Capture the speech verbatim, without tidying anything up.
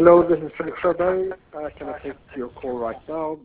Hello, this is Felix Sherberry. Uh, can I take your call right now?